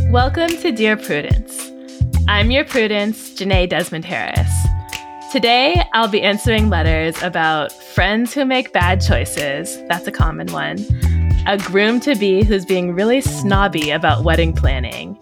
Welcome to Dear Prudence. I'm your Prudence, Janae Desmond Harris. Today, I'll be answering letters about friends who make bad choices, that's a common one, a groom-to-be who's being really snobby about wedding planning,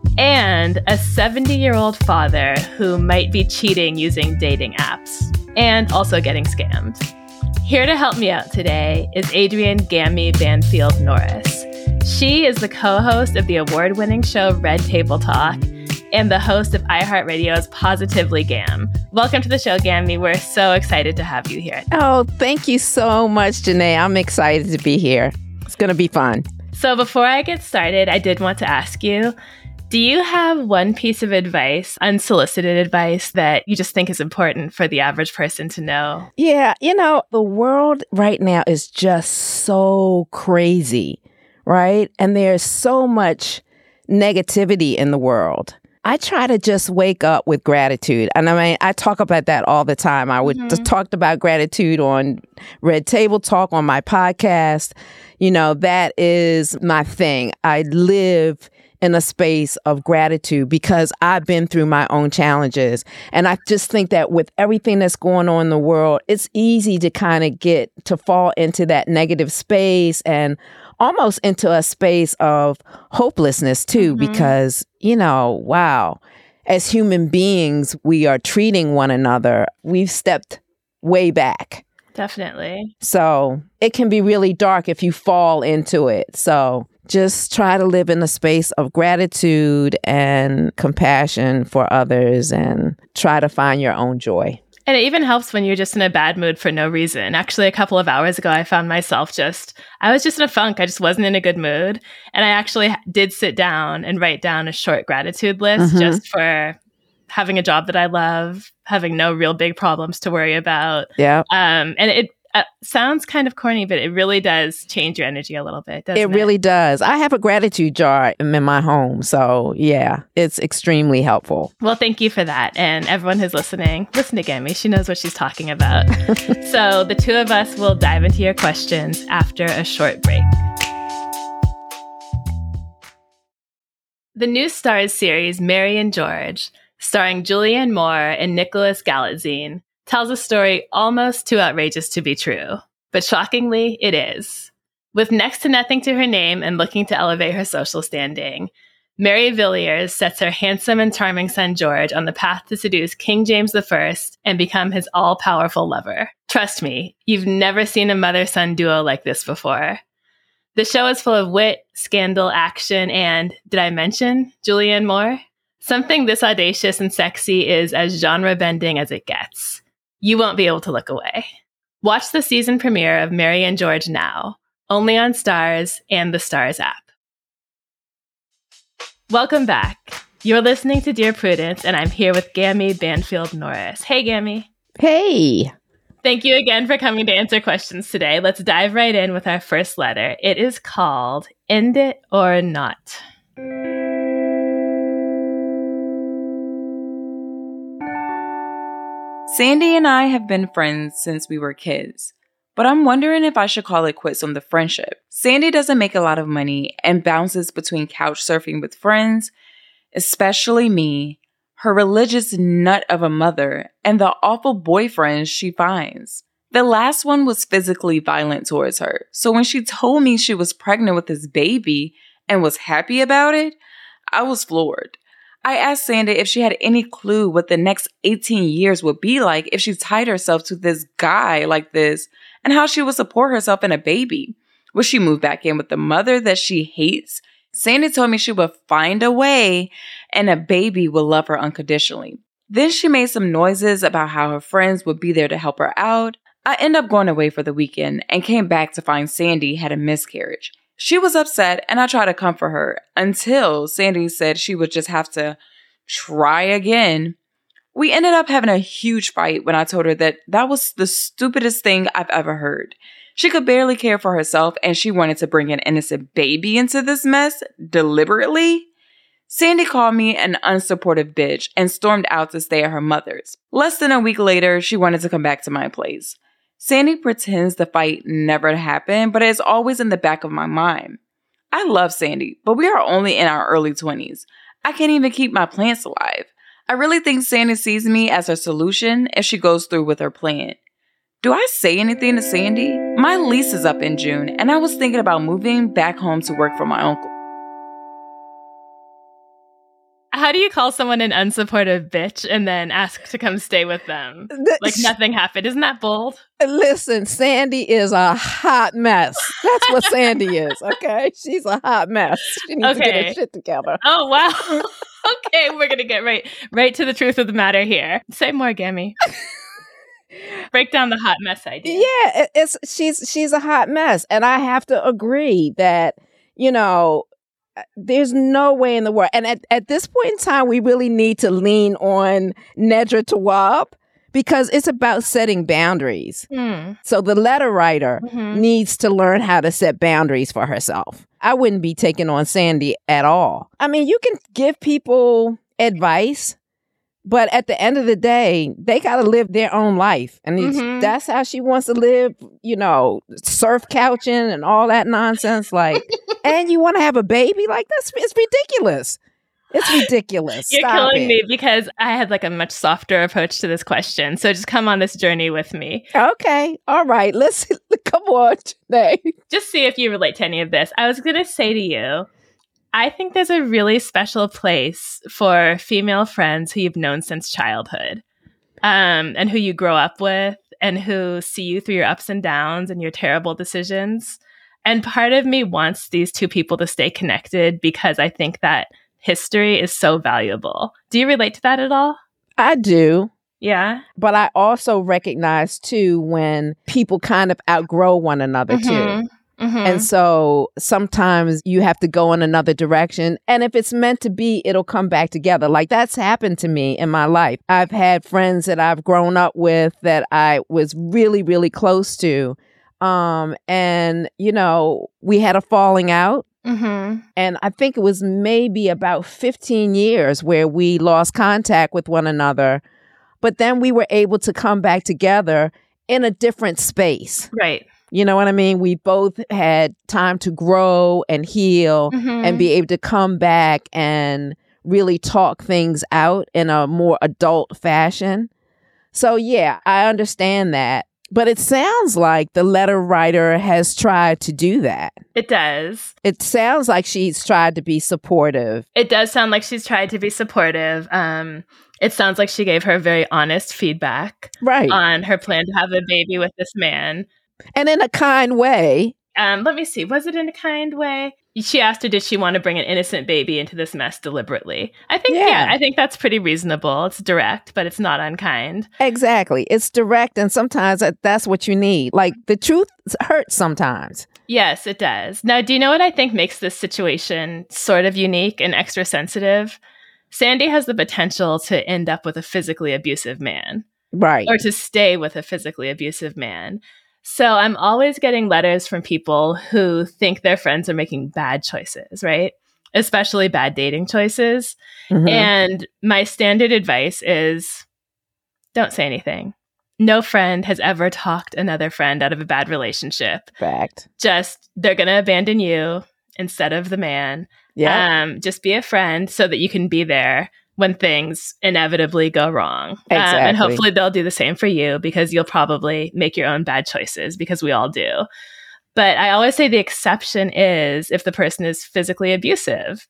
and a 70-year-old father who might be cheating using dating apps, and also getting scammed. Here to help me out today is Adrienne Gammy Banfield Norris. She is the co-host of the award-winning show Red Table Talk and the host of iHeartRadio's Positively Gam. Welcome to the show, Gammy. We're so excited to have you here. Oh, thank you so much, Janae. I'm excited to be here. It's going to be fun. So before I get started, I did want to ask you, do you have one piece of advice, unsolicited advice, that you just think is important for the average person to know? Yeah, the world right now is just so crazy, right? And there's so much negativity in the world. I try to just wake up with gratitude. And I mean, I talk about that all the time. I would just talked about gratitude on Red Table Talk on my podcast. That is my thing. I live in a space of gratitude because I've been through my own challenges. And I just think that with everything that's going on in the world, it's easy to kind of fall into that negative space and almost into a space of hopelessness too, because, wow, as human beings, we are treating one another. We've stepped way back. Definitely. So it can be really dark if you fall into it. So just try to live in a space of gratitude and compassion for others and try to find your own joy. And it even helps when you're just in a bad mood for no reason. Actually, a couple of hours ago, I found myself I was just in a funk. I just wasn't in a good mood. And I actually did sit down and write down a short gratitude list just for having a job that I love, having no real big problems to worry about. Yeah. And it sounds kind of corny, but it really does change your energy a little bit, doesn't it? It really does. I have a gratitude jar in my home. So yeah, it's extremely helpful. Well, thank you for that. And everyone who's listening, listen to Gammy. She knows what she's talking about. So the two of us will dive into your questions after a short break. The new Starz series, Mary and George, starring Julianne Moore and Nicholas Galitzine, tells a story almost too outrageous to be true. But shockingly, it is. With next to nothing to her name and looking to elevate her social standing, Mary Villiers sets her handsome and charming son George on the path to seduce King James I and become his all-powerful lover. Trust me, you've never seen a mother-son duo like this before. The show is full of wit, scandal, action, and, did I mention, Julianne Moore? Something this audacious and sexy is as genre-bending as it gets. You won't be able to look away. Watch the season premiere of Mary and George now, only on Starz and the Starz app. Welcome back. You're listening to Dear Prudence, and I'm here with Gammy Banfield Norris. Hey, Gammy. Hey. Thank you again for coming to answer questions today. Let's dive right in with our first letter. It is called End It or Not. Sandy and I have been friends since we were kids, but I'm wondering if I should call it quits on the friendship. Sandy doesn't make a lot of money and bounces between couch surfing with friends, especially me, her religious nut of a mother, and the awful boyfriends she finds. The last one was physically violent towards her, so when she told me she was pregnant with this baby and was happy about it, I was floored. I asked Sandy if she had any clue what the next 18 years would be like if she tied herself to this guy like this and how she would support herself and a baby. Would she move back in with the mother that she hates? Sandy told me she would find a way and a baby will love her unconditionally. Then she made some noises about how her friends would be there to help her out. I ended up going away for the weekend and came back to find Sandy had a miscarriage. She was upset and I tried to comfort her until Sandy said she would just have to try again. We ended up having a huge fight when I told her that was the stupidest thing I've ever heard. She could barely care for herself and she wanted to bring an innocent baby into this mess deliberately. Sandy called me an unsupportive bitch and stormed out to stay at her mother's. Less than a week later, she wanted to come back to my place. Sandy pretends the fight never happened, but it's always in the back of my mind. I I love Sandy, but we are only in our early 20s. I can't even keep my plants alive. I really think Sandy sees me as her solution if she goes through with her plan. Do I say anything to Sandy? My lease is up in June, and I was thinking about moving back home to work for my uncle. How do you call someone an unsupportive bitch and then ask to come stay with them? Like nothing happened. Isn't that bold? Listen, Sandy is a hot mess. That's what Sandy is, okay? She's a hot mess. She needs to get her shit together. Oh, wow. Okay, we're going to get right to the truth of the matter here. Say more, Gammy. Break down the hot mess idea. Yeah, she's a hot mess. And I have to agree that, there's no way in the world. And at this point in time, we really need to lean on Nedra Tawwab because it's about setting boundaries. So the letter writer needs to learn how to set boundaries for herself. I wouldn't be taking on Sandy at all. I mean, you can give people advice, but at the end of the day, they got to live their own life. And that's how she wants to live, surf couching and all that nonsense. Like, and you want to have a baby? Like, it's ridiculous. It's ridiculous. You're killing me because I had like a much softer approach to this question. So just come on this journey with me. Okay. All right. Let's come on today. Just see if you relate to any of this. I was going to say to you, I think there's a really special place for female friends who you've known since childhood, and who you grow up with and who see you through your ups and downs and your terrible decisions. And part of me wants these two people to stay connected because I think that history is so valuable. Do you relate to that at all? I do. Yeah. But I also recognize, too, when people kind of outgrow one another, too. And so sometimes you have to go in another direction. And if it's meant to be, it'll come back together. Like that's happened to me in my life. I've had friends that I've grown up with that I was really, really close to. And, we had a falling out. And I think it was maybe about 15 years where we lost contact with one another. But then we were able to come back together in a different space. Right. You know what I mean? We both had time to grow and heal and be able to come back and really talk things out in a more adult fashion. So, yeah, I understand that. But it sounds like the letter writer has tried to do that. It does. It sounds like she's tried to be supportive. It does sound like she's tried to be supportive. It sounds like she gave her very honest feedback on her plan to have a baby with this man. And in a kind way. Let me see. Was it in a kind way? She asked her, did she want to bring an innocent baby into this mess deliberately? I think, I think that's pretty reasonable. It's direct, but it's not unkind. Exactly. It's direct. And sometimes that's what you need. Like the truth hurts sometimes. Yes, it does. Now, do you know what I think makes this situation sort of unique and extra sensitive? Sandy has the potential to end up with a physically abusive man. Right. Or to stay with a physically abusive man. So I'm always getting letters from people who think their friends are making bad choices, right? Especially bad dating choices. And my standard advice is don't say anything. No friend has ever talked another friend out of a bad relationship. Fact. Just they're going to abandon you instead of the man. Yeah. Just be a friend so that you can be there when things inevitably go wrong. Exactly. And hopefully they'll do the same for you because you'll probably make your own bad choices because we all do. But I always say the exception is if the person is physically abusive.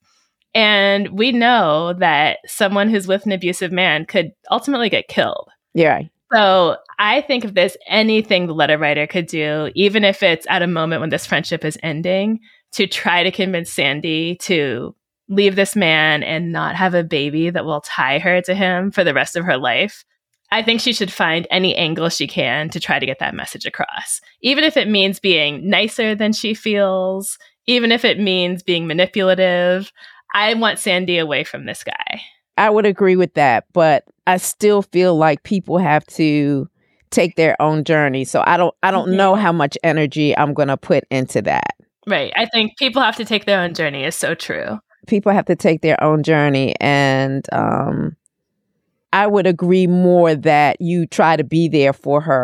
And we know that someone who's with an abusive man could ultimately get killed. Yeah. So I think if there's anything the letter writer could do, even if it's at a moment when this friendship is ending, to try to convince Sandy to leave this man and not have a baby that will tie her to him for the rest of her life. I think she should find any angle she can to try to get that message across. Even if it means being nicer than she feels, even if it means being manipulative, I want Sandy away from this guy. I would agree with that, but I still feel like people have to take their own journey. So I don't know how much energy I'm going to put into that. Right. I think people have to take their own journey is so true. People have to take their own journey. And I would agree more that you try to be there for her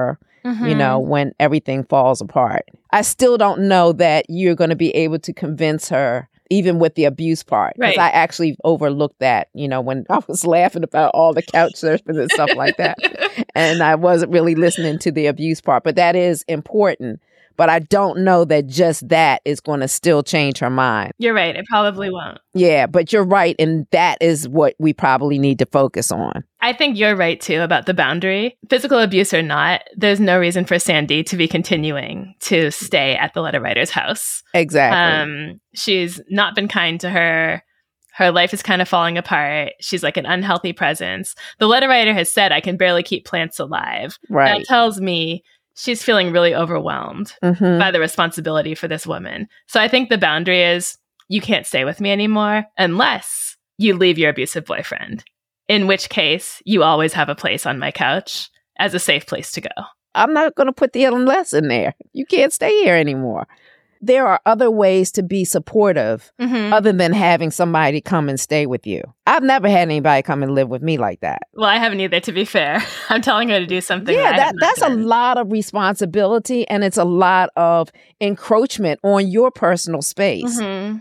when everything falls apart. I still don't know that you're going to be able to convince her, even with the abuse part. Because I actually overlooked that, when I was laughing about all the couch surfing and stuff like that. And I wasn't really listening to the abuse part. But that is important. But I don't know that just that is going to still change her mind. You're right. It probably won't. Yeah, but you're right. And that is what we probably need to focus on. I think you're right, too, about the boundary. Physical abuse or not, there's no reason for Sandy to be continuing to stay at the letter writer's house. Exactly. She's not been kind to her. Her life is kind of falling apart. She's like an unhealthy presence. The letter writer has said, I can barely keep plants alive. Right. That tells me she's feeling really overwhelmed by the responsibility for this woman. So I think the boundary is you can't stay with me anymore unless you leave your abusive boyfriend, in which case you always have a place on my couch as a safe place to go. I'm not going to put the unless in there. You can't stay here anymore. There are other ways to be supportive other than having somebody come and stay with you. I've never had anybody come and live with me like that. Well, I haven't either, to be fair. I'm telling her to do something. Yeah, that's a lot of responsibility, and it's a lot of encroachment on your personal space.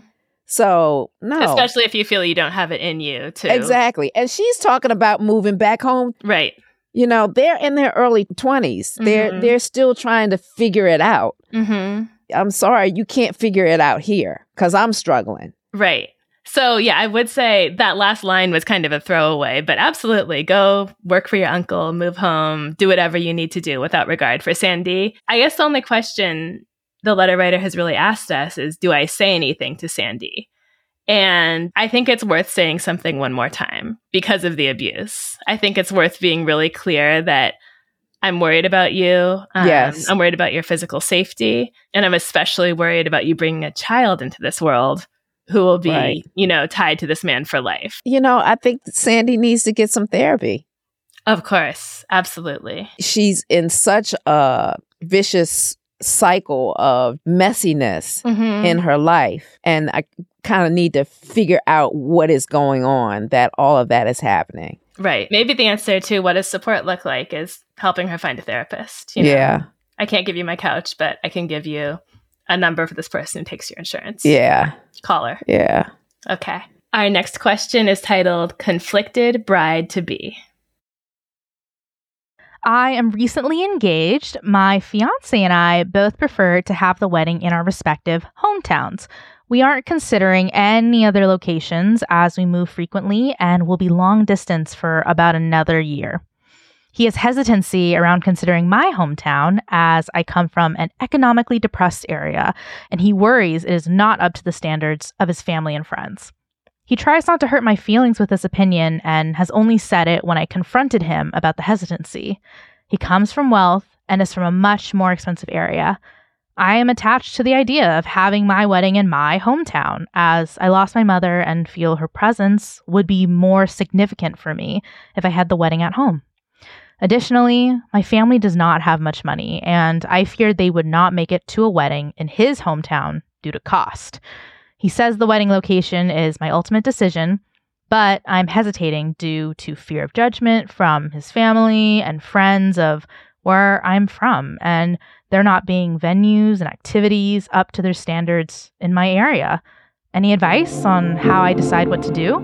So, no. Especially if you feel you don't have it in you, too. Exactly. And she's talking about moving back home. Right. They're in their early 20s. They're still trying to figure it out. I'm sorry, you can't figure it out here because I'm struggling. Right. So, yeah, I would say that last line was kind of a throwaway, but absolutely go work for your uncle, move home, do whatever you need to do without regard for Sandy. I guess the only question the letter writer has really asked us is, do I say anything to Sandy? And I think it's worth saying something one more time because of the abuse. I think it's worth being really clear that I'm worried about you. Yes. I'm worried about your physical safety. And I'm especially worried about you bringing a child into this world who will be, tied to this man for life. I think Sandy needs to get some therapy. Of course. Absolutely. She's in such a vicious cycle of messiness in her life. And I kind of need to figure out what is going on, that all of that is happening. Right. Maybe the answer to what does support look like is helping her find a therapist. Yeah. I can't give you my couch, but I can give you a number for this person who takes your insurance. Yeah. Call her. Yeah. Okay. Our next question is titled Conflicted Bride to Be. I am recently engaged. My fiance and I both prefer to have the wedding in our respective hometowns. We aren't considering any other locations as we move frequently and will be long distance for about another year. He has hesitancy around considering my hometown as I come from an economically depressed area, and he worries it is not up to the standards of his family and friends. He tries not to hurt my feelings with this opinion and has only said it when I confronted him about the hesitancy. He comes from wealth and is from a much more expensive area. I am attached to the idea of having my wedding in my hometown, as I lost my mother and feel her presence would be more significant for me if I had the wedding at home. Additionally, my family does not have much money, and I feared they would not make it to a wedding in his hometown due to cost. He says the wedding location is my ultimate decision, but I'm hesitating due to fear of judgment from his family and friends of where I'm from, and there not being venues and activities up to their standards in my area. Any advice on how I decide what to do?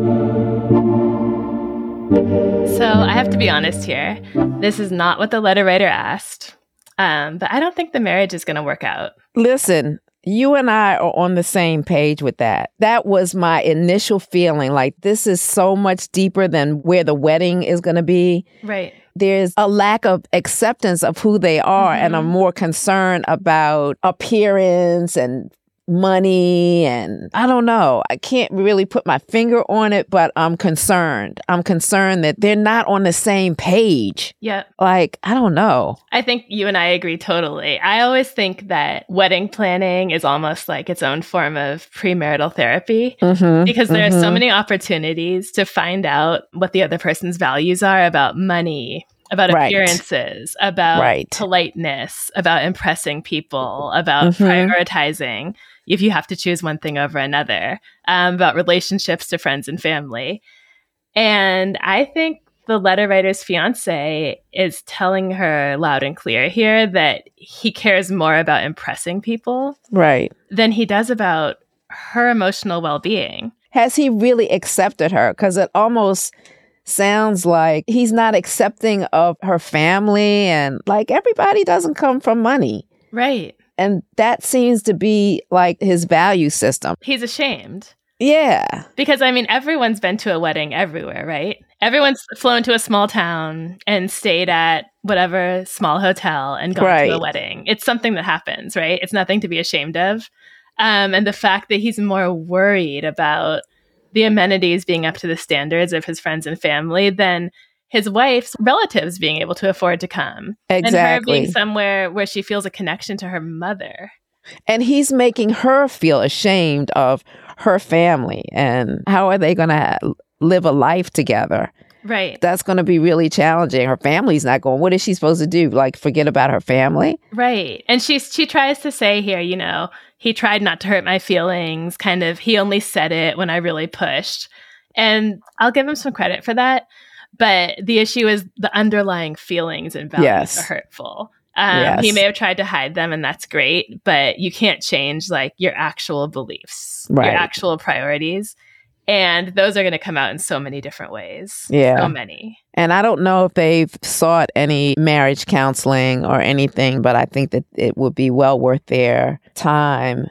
So I have to be honest here. This is not what the letter writer asked, but I don't think the marriage is going to work out. Listen, you and I are on the same page with that. That was my initial feeling, like this is so much deeper than where the wedding is going to be. Right. There's a lack of acceptance of who they are and I'm more concerned about appearance and money, and I don't know. I can't really put my finger on it, but I'm concerned. I'm concerned that they're not on the same page. Yeah. Like, I don't know. I think you and I agree totally. I always think that wedding planning is almost like its own form of premarital therapy because there are so many opportunities to find out what the other person's values are about money, about appearances, about politeness, about impressing people, about prioritizing if you have to choose one thing over another, about relationships to friends and family. And I think the letter writer's fiance is telling her loud and clear here that he cares more about impressing people Right. than he does about her emotional well-being. Has he really accepted her? Because it almost sounds like he's not accepting of her family, and like everybody doesn't come from money. Right. And that seems to be like his value system. He's ashamed. Yeah. Because, I mean, everyone's been to a wedding everywhere, right? Everyone's flown to a small town and stayed at whatever small hotel and gone Right. to a wedding. It's something that happens, right? It's nothing to be ashamed of. And the fact that he's more worried about the amenities being up to the standards of his friends and family than his wife's relatives being able to afford to come. And her being somewhere where she feels a connection to her mother. And he's making her feel ashamed of her family. And how are they going to live a life together? Right. That's going to be really challenging. Her family's not going, what is she supposed to do? Like, forget about her family? Right. And she tries to say here, you know, he tried not to hurt my feelings. Kind of, he only said it when I really pushed. And I'll give him some credit for that. But the issue is the underlying feelings and values are hurtful. He may have tried to hide them, and that's great, but you can't change like your actual beliefs, your actual priorities. And those are going to come out in so many different ways. Yeah. So many. And I don't know if they've sought any marriage counseling or anything, but I think that it would be well worth their time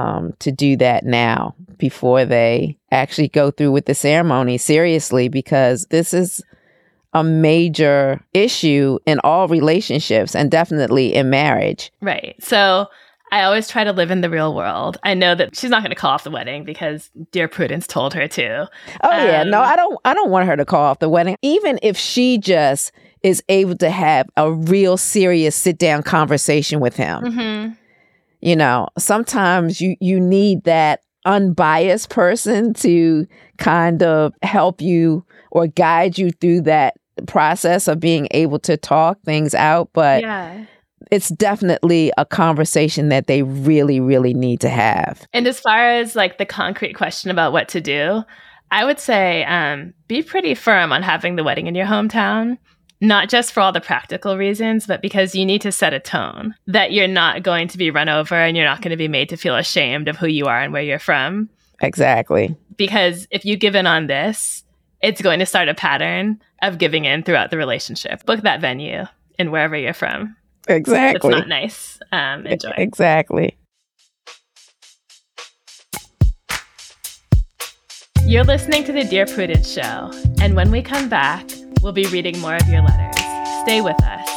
to do that now before they actually go through with the ceremony seriously, because this is a major issue in all relationships and definitely in marriage. Right. So I always try to live in the real world. I know that she's not going to call off the wedding because dear Prudence told her to. Oh yeah, no, I don't want her to call off the wedding. Even if she just is able to have a real serious sit down conversation with him. Mm-hmm. You know, sometimes you need that unbiased person to kind of help you or guide you through that process of being able to talk things out. But it's definitely a conversation that they really, really need to have. And as far as like the concrete question about what to do, I would say be pretty firm on having the wedding in your hometown. Not just for all the practical reasons, but because you need to set a tone that you're not going to be run over and you're not going to be made to feel ashamed of who you are and where you're from. Exactly. Because if you give in on this, it's going to start a pattern of giving in throughout the relationship. Book that venue in wherever you're from. Exactly. It's not nice. Enjoy. Exactly. You're listening to the Dear Prudence Show. And when we come back, we'll be reading more of your letters. Stay with us.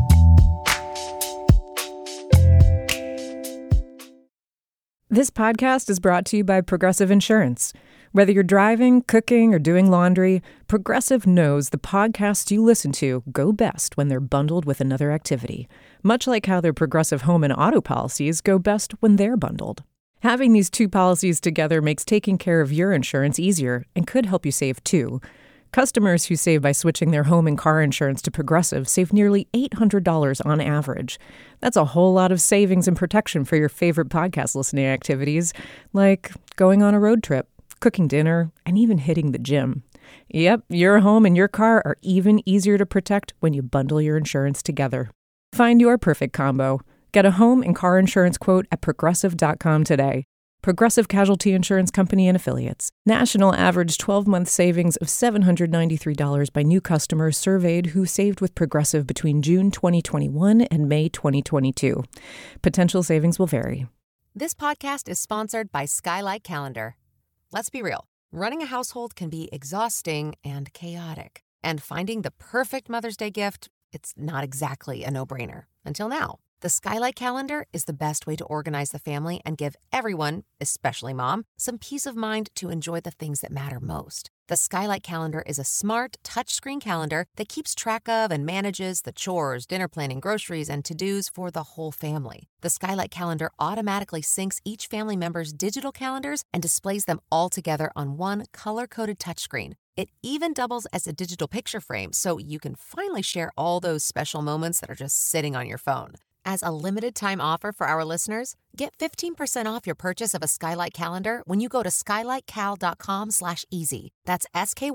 This podcast is brought to you by Progressive Insurance. Whether you're driving, cooking, or doing laundry, Progressive knows the podcasts you listen to go best when they're bundled with another activity, much like how their Progressive home and auto policies go best when they're bundled. Having these two policies together makes taking care of your insurance easier and could help you save too. Customers who save by switching their home and car insurance to Progressive save nearly $800 on average. That's a whole lot of savings and protection for your favorite podcast listening activities, like going on a road trip, cooking dinner, and even hitting the gym. Yep, your home and your car are even easier to protect when you bundle your insurance together. Find your perfect combo. Get a home and car insurance quote at Progressive.com today. Progressive Casualty Insurance Company and Affiliates. National average 12-month savings of $793 by new customers surveyed who saved with Progressive between June 2021 and May 2022. Potential savings will vary. This podcast is sponsored by Skylight Calendar. Let's be real. Running a household can be exhausting and chaotic. And finding the perfect Mother's Day gift, it's not exactly a no-brainer. Until now. The Skylight Calendar is the best way to organize the family and give everyone, especially mom, some peace of mind to enjoy the things that matter most. The Skylight Calendar is a smart, touchscreen calendar that keeps track of and manages the chores, dinner planning, groceries, and to-dos for the whole family. The Skylight Calendar automatically syncs each family member's digital calendars and displays them all together on one color-coded touchscreen. It even doubles as a digital picture frame, so you can finally share all those special moments that are just sitting on your phone. As a limited-time offer for our listeners, get 15% off your purchase of a Skylight calendar when you go to skylightcal.com/easy. That's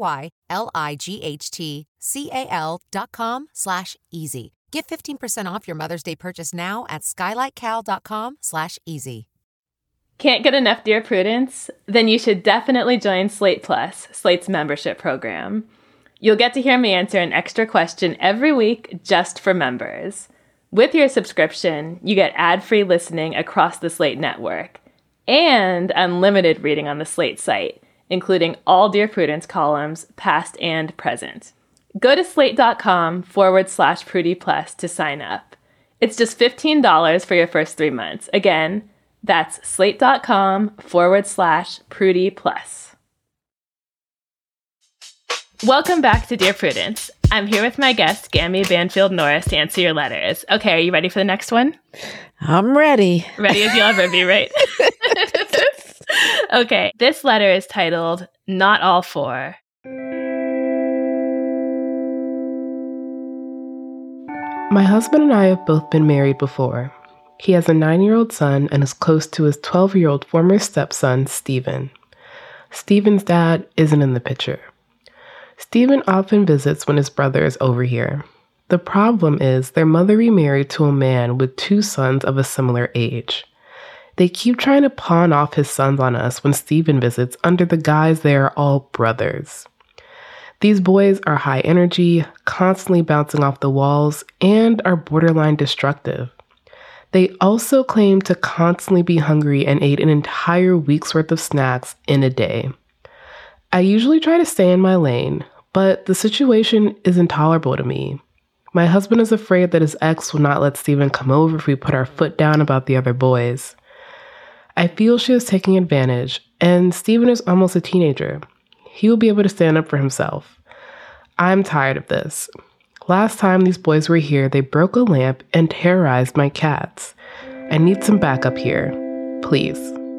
SKYLIGHTCAL.com/easy. Get 15% off your Mother's Day purchase now at skylightcal.com/easy. Can't get enough Dear Prudence? Then you should definitely join Slate Plus, Slate's membership program. You'll get to hear me answer an extra question every week just for members. With your subscription, you get ad-free listening across the Slate network and unlimited reading on the Slate site, including all Dear Prudence columns, past and present. Go to slate.com/Prudie Plus to sign up. It's just $15 for your first 3 months. Again, that's slate.com/Prudie Plus. Welcome back to Dear Prudence. I'm here with my guest, Gammy Banfield Norris, to answer your letters. Okay, are you ready for the next one? I'm ready. Ready as you'll ever be, right? Okay, this letter is titled, Not All Four. My husband and I have both been married before. He has a 9-year-old son and is close to his 12-year-old former stepson, Stephen. Stephen's dad isn't in the picture. Stephen often visits when his brother is over here. The problem is their mother remarried to a man with 2 sons of a similar age. They keep trying to pawn off his sons on us when Stephen visits under the guise they are all brothers. These boys are high energy, constantly bouncing off the walls, and are borderline destructive. They also claim to constantly be hungry and ate an entire week's worth of snacks in a day. I usually try to stay in my lane, but the situation is intolerable to me. My husband is afraid that his ex will not let Stephen come over if we put our foot down about the other boys. I feel she is taking advantage, and Stephen is almost a teenager. He will be able to stand up for himself. I'm tired of this. Last time these boys were here, they broke a lamp and terrorized my cats. I need some backup here. Please.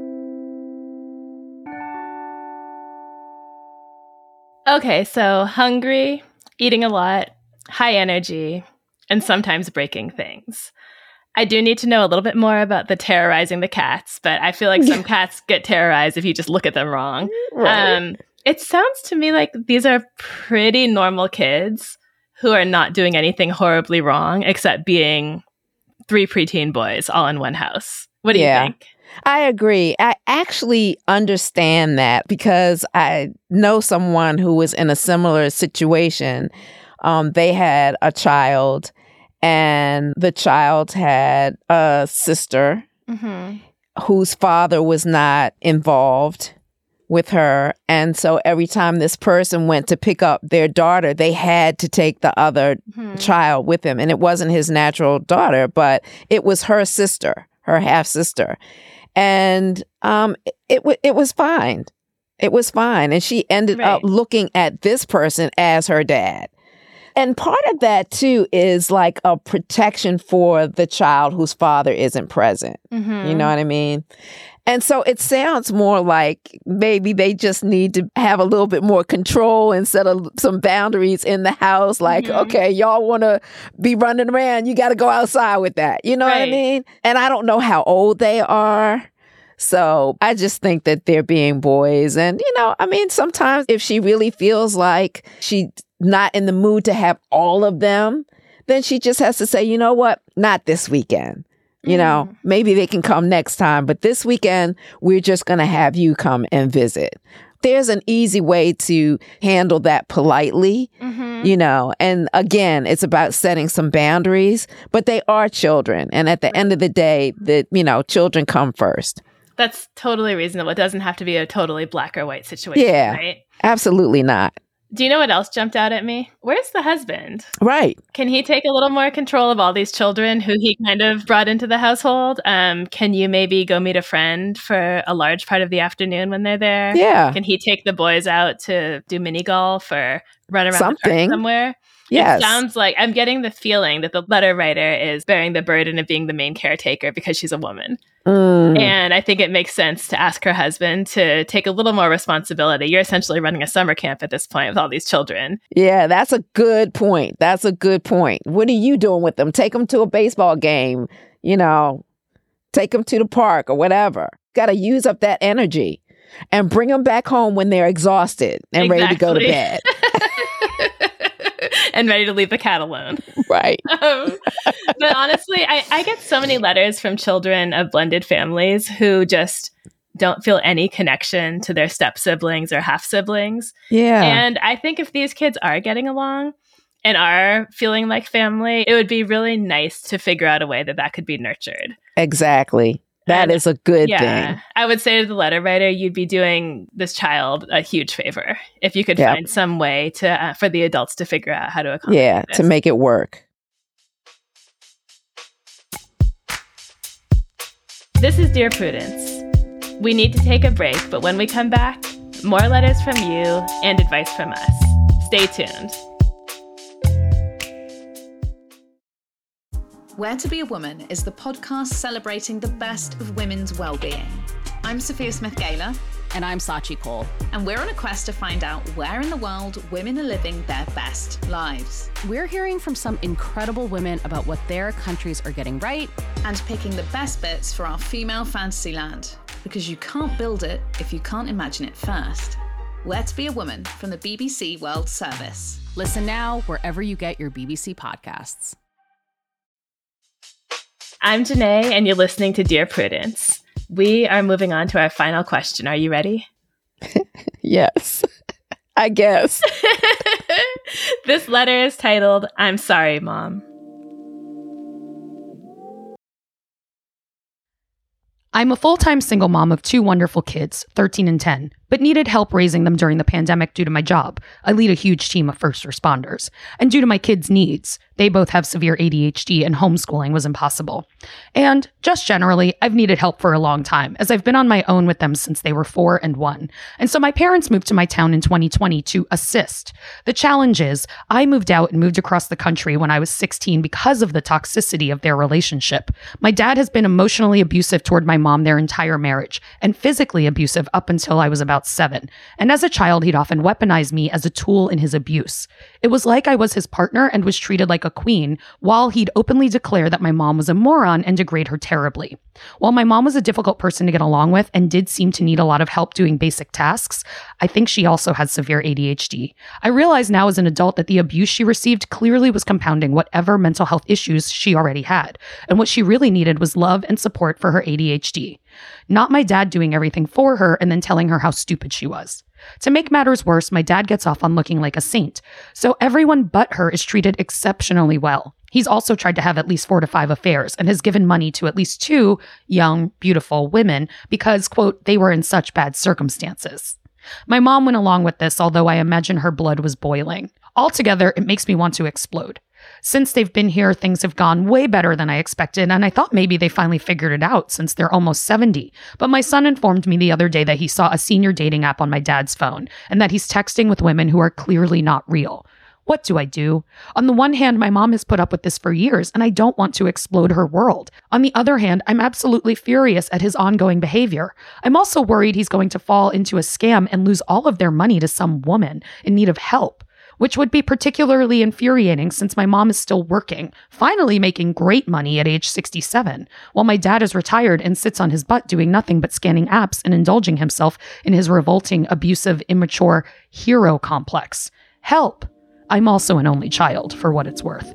Okay, so hungry, eating a lot, high energy, and sometimes breaking things. I do need to know a little bit more about the terrorizing the cats, but I feel like some cats get terrorized if you just look at them wrong. Right. It sounds to me like these are pretty normal kids who are not doing anything horribly wrong except being 3 preteen boys all in one house. What do you think? I agree. I actually understand that because I know someone who was in a similar situation. They had a child, and the child had a sister whose father was not involved with her. And so every time this person went to pick up their daughter, they had to take the other child with him. And it wasn't his natural daughter, but it was her sister, her half-sister. And it was fine. It was fine. And she ended up looking at this person as her dad. And part of that, too, is like a protection for the child whose father isn't present. You know what I mean? And so it sounds more like maybe they just need to have a little bit more control and set some boundaries in the house. Like, okay, y'all want to be running around, you got to go outside with that. You know what I mean? And I don't know how old they are. So I just think that they're being boys. And, you know, I mean, sometimes if she really feels like she's not in the mood to have all of them, then she just has to say, you know what? Not this weekend. You know, maybe they can come next time, but this weekend, we're just going to have you come and visit. There's an easy way to handle that politely, you know, and again, it's about setting some boundaries, but they are children. And at the end of the day, children come first. That's totally reasonable. It doesn't have to be a totally black or white situation, right? Absolutely not. Do you know what else jumped out at me? Where's the husband? Right. Can he take a little more control of all these children who he kind of brought into the household? Can you maybe go meet a friend for a large part of the afternoon when they're there? Yeah. Can he take the boys out to do mini golf or run around the park somewhere? Yes. It sounds like I'm getting the feeling that the letter writer is bearing the burden of being the main caretaker because she's a woman. And I think it makes sense to ask her husband to take a little more responsibility. You're essentially running a summer camp at this point with all these children. Yeah, that's a good point. That's a good point. What are you doing with them? Take them to a baseball game, take them to the park or whatever. Got to use up that energy and bring them back home when they're exhausted and ready to go to bed. And ready to leave the cat alone. Right. But honestly, I get so many letters from children of blended families who just don't feel any connection to their step siblings or half siblings. Yeah. And I think if these kids are getting along and are feeling like family, it would be really nice to figure out a way that could be nurtured. Exactly. That is a good thing. I would say to the letter writer, you'd be doing this child a huge favor if you could find some way to for the adults to figure out how to accommodate this. To make it work. This is Dear Prudence. We need to take a break, but when we come back, more letters from you and advice from us. Stay tuned. Where to Be a Woman is the podcast celebrating the best of women's well-being. I'm Sophia Smith-Gaylor. And I'm Sachi Cole. And we're on a quest to find out where in the world women are living their best lives. We're hearing from some incredible women about what their countries are getting right. And picking the best bits for our female fantasy land. Because you can't build it if you can't imagine it first. Where to Be a Woman from the BBC World Service. Listen now wherever you get your BBC podcasts. I'm Janae, and you're listening to Dear Prudence. We are moving on to our final question. Are you ready? Yes, I guess. This letter is titled, I'm Sorry, Mom. I'm a full-time single mom of 2 wonderful kids, 13 and 10, but needed help raising them during the pandemic due to my job. I lead a huge team of first responders. And due to my kids' needs, they both have severe ADHD and homeschooling was impossible. And just generally, I've needed help for a long time, as I've been on my own with them since they were 4 and 1. And so my parents moved to my town in 2020 to assist. The challenge is, I moved out and moved across the country when I was 16 because of the toxicity of their relationship. My dad has been emotionally abusive toward my mom their entire marriage, and physically abusive up until I was about 7. And as a child, he'd often weaponize me as a tool in his abuse. It was like I was his partner and was treated like a queen, while he'd openly declare that my mom was a moron and degrade her terribly. While my mom was a difficult person to get along with and did seem to need a lot of help doing basic tasks, I think she also has severe ADHD. I realize now as an adult that the abuse she received clearly was compounding whatever mental health issues she already had, and what she really needed was love and support for her ADHD. Not my dad doing everything for her and then telling her how stupid she was. To make matters worse, my dad gets off on looking like a saint, so everyone but her is treated exceptionally well. He's also tried to have at least 4 to 5 affairs and has given money to at least 2 young, beautiful women because, quote, they were in such bad circumstances. My mom went along with this, although I imagine her blood was boiling. Altogether, it makes me want to explode. Since they've been here, things have gone way better than I expected, and I thought maybe they finally figured it out since they're almost 70. But my son informed me the other day that he saw a senior dating app on my dad's phone, and that he's texting with women who are clearly not real. What do I do? On the one hand, my mom has put up with this for years, and I don't want to explode her world. On the other hand, I'm absolutely furious at his ongoing behavior. I'm also worried he's going to fall into a scam and lose all of their money to some woman in need of help, which would be particularly infuriating since my mom is still working, finally making great money at age 67, while my dad is retired and sits on his butt doing nothing but scanning apps and indulging himself in his revolting, abusive, immature hero complex. Help! I'm also an only child, for what it's worth.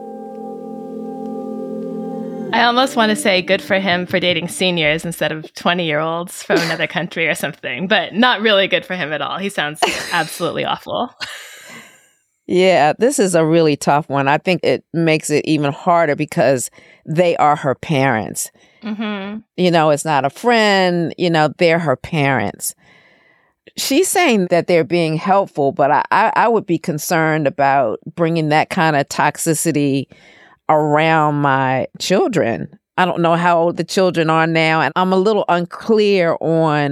I almost want to say good for him for dating seniors instead of 20-year-olds from another country or something, but not really good for him at all. He sounds absolutely awful. Yeah, this is a really tough one. I think it makes it even harder because they are her parents. Mm-hmm. It's not a friend, they're her parents. She's saying that they're being helpful, but I would be concerned about bringing that kind of toxicity around my children. I don't know how old the children are now, and I'm a little unclear on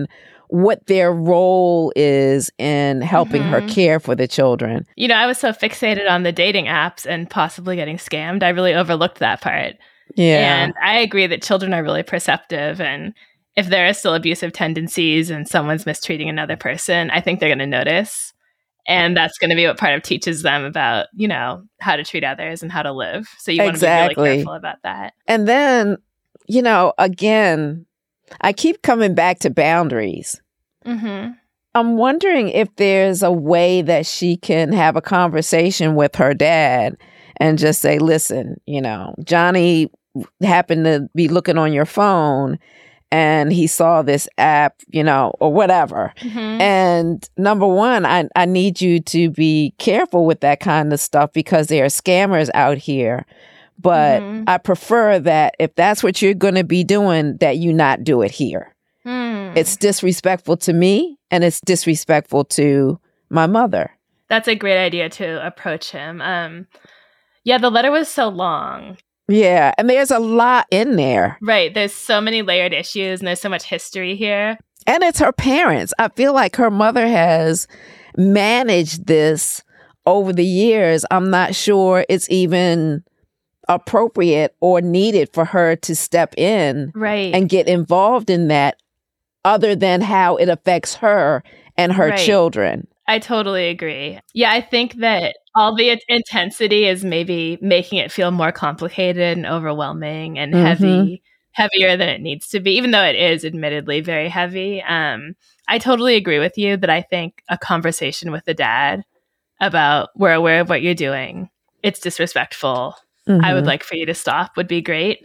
what their role is in helping her care for the children. You know, I was so fixated on the dating apps and possibly getting scammed. I really overlooked that part. Yeah. And I agree that children are really perceptive. And if there are still abusive tendencies and someone's mistreating another person, I think they're going to notice. And that's going to be what part of teaches them about, you know, how to treat others and how to live. So you want to be really careful about that. And then, you know, again, I keep coming back to boundaries. Mm-hmm. I'm wondering if there's a way that she can have a conversation with her dad and just say, listen, you know, Johnny happened to be looking on your phone and he saw this app, you know, or whatever. Mm-hmm. And number one, I need you to be careful with that kind of stuff because there are scammers out here. But I prefer that if that's what you're going to be doing, that you not do it here. It's disrespectful to me and it's disrespectful to my mother. That's a great idea to approach him. Yeah, the letter was so long. Yeah, and there's a lot in there. Right. There's so many layered issues and there's so much history here. And it's her parents. I feel like her mother has managed this over the years. I'm not sure it's even appropriate or needed for her to step in and get involved in that other than how it affects her and her children. I totally agree. Yeah, I think that all the intensity is maybe making it feel more complicated and overwhelming and heavier than it needs to be, even though it is admittedly very heavy. I totally agree with you that I think a conversation with the dad about we're aware of what you're doing, it's disrespectful, I would like for you to stop would be great.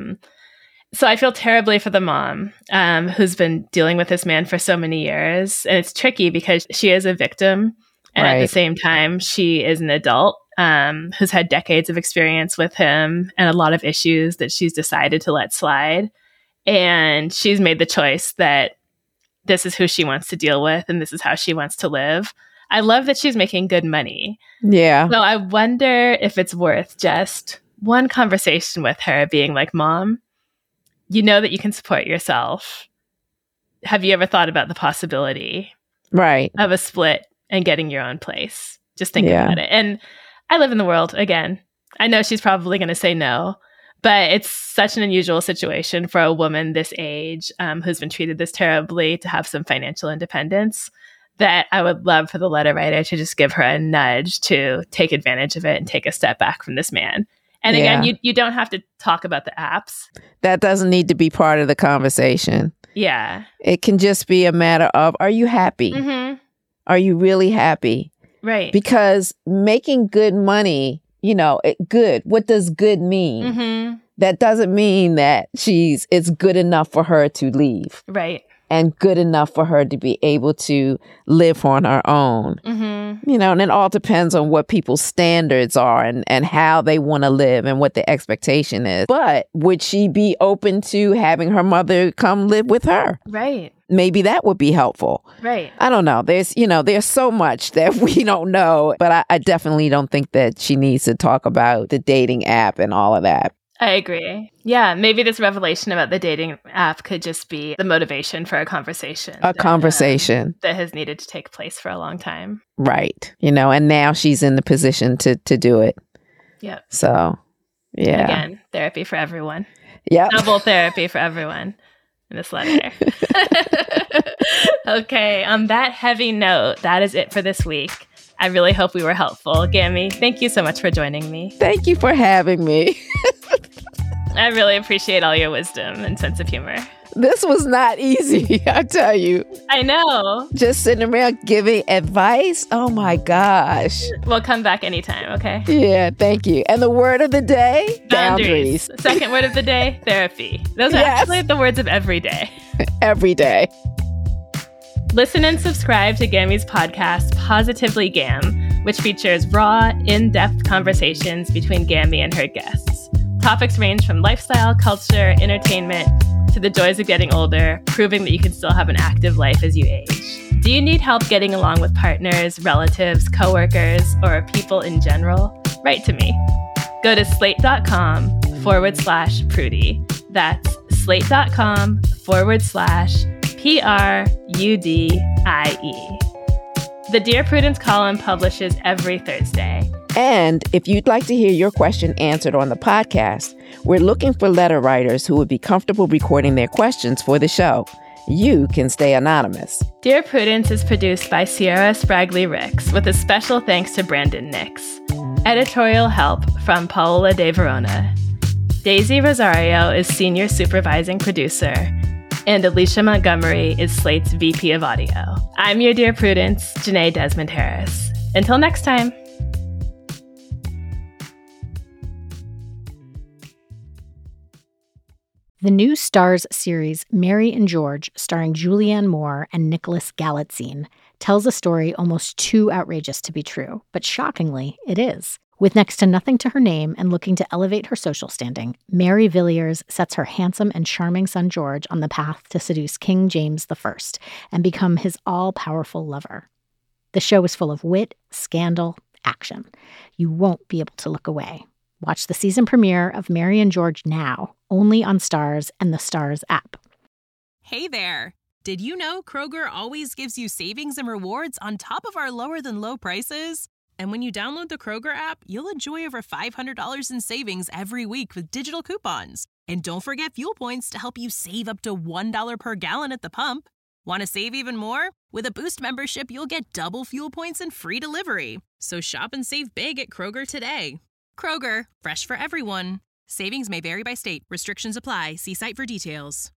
So I feel terribly for the mom who's been dealing with this man for so many years. And it's tricky because she is a victim. And at the same time, she is an adult who's had decades of experience with him and a lot of issues that she's decided to let slide. And she's made the choice that this is who she wants to deal with and this is how she wants to live. I love that she's making good money. Yeah. So I wonder if it's worth just one conversation with her being like, Mom, you know that you can support yourself. Have you ever thought about the possibility of a split and getting your own place? Just think about it. And I live in the world again. I know she's probably going to say no, but it's such an unusual situation for a woman this age who's been treated this terribly to have some financial independence that I would love for the letter writer to just give her a nudge to take advantage of it and take a step back from this man. And again, you don't have to talk about the apps. That doesn't need to be part of the conversation. Yeah. It can just be a matter of, are you happy? Are you really happy? Right. Because making good money, you know, good. What does good mean? That doesn't mean that it's good enough for her to leave. Right. And good enough for her to be able to live on her own. You know, and it all depends on what people's standards are and how they want to live and what the expectation is. But would she be open to having her mother come live with her? Right. Maybe that would be helpful. Right. I don't know. There's so much that we don't know, but I definitely don't think that she needs to talk about the dating app and all of that. I agree. Yeah, maybe this revelation about the dating app could just be the motivation for a conversation. That has needed to take place for a long time. Right. You know, and now she's in the position to do it. Yep. So, yeah. Again, therapy for everyone. Yep. Double therapy for everyone in this letter. Okay, on that heavy note, that is it for this week. I really hope we were helpful. Gammy, thank you so much for joining me. Thank you for having me. I really appreciate all your wisdom and sense of humor. This was not easy, I tell you. I know. Just sitting around giving advice. Oh my gosh. We'll come back anytime, okay? Yeah, thank you. And the word of the day? Boundaries. Second word of the day? Therapy. Those are actually the words of every day. Every day. Listen and subscribe to Gammy's podcast, Positively Gam, which features raw, in-depth conversations between Gammy and her guests. Topics range from lifestyle, culture, entertainment, to the joys of getting older, proving that you can still have an active life as you age. Do you need help getting along with partners, relatives, coworkers, or people in general? Write to me. Go to slate.com/Prudy. That's slate.com/ The Dear Prudence column publishes every Thursday. And if you'd like to hear your question answered on the podcast, we're looking for letter writers who would be comfortable recording their questions for the show. You can stay anonymous. Dear Prudence is produced by Sierra Spragley Ricks with a special thanks to Brandon Nix. Editorial help from Paola De Verona. Daisy Rosario is senior supervising producer, and Alicia Montgomery is Slate's VP of Audio. I'm your Dear Prudence, Janae Desmond Harris. Until next time. The new Starz series Mary and George, starring Julianne Moore and Nicholas Galitzine, tells a story almost too outrageous to be true, but shockingly, it is. With next to nothing to her name and looking to elevate her social standing, Mary Villiers sets her handsome and charming son George on the path to seduce King James I and become his all-powerful lover. The show is full of wit, scandal, action. You won't be able to look away. Watch the season premiere of Mary and George now, only on Starz and the Starz app. Hey there! Did you know Kroger always gives you savings and rewards on top of our lower-than-low prices? And when you download the Kroger app, you'll enjoy over $500 in savings every week with digital coupons. And don't forget fuel points to help you save up to $1 per gallon at the pump. Want to save even more? With a Boost membership, you'll get double fuel points and free delivery. So shop and save big at Kroger today. Kroger, fresh for everyone. Savings may vary by state. Restrictions apply. See site for details.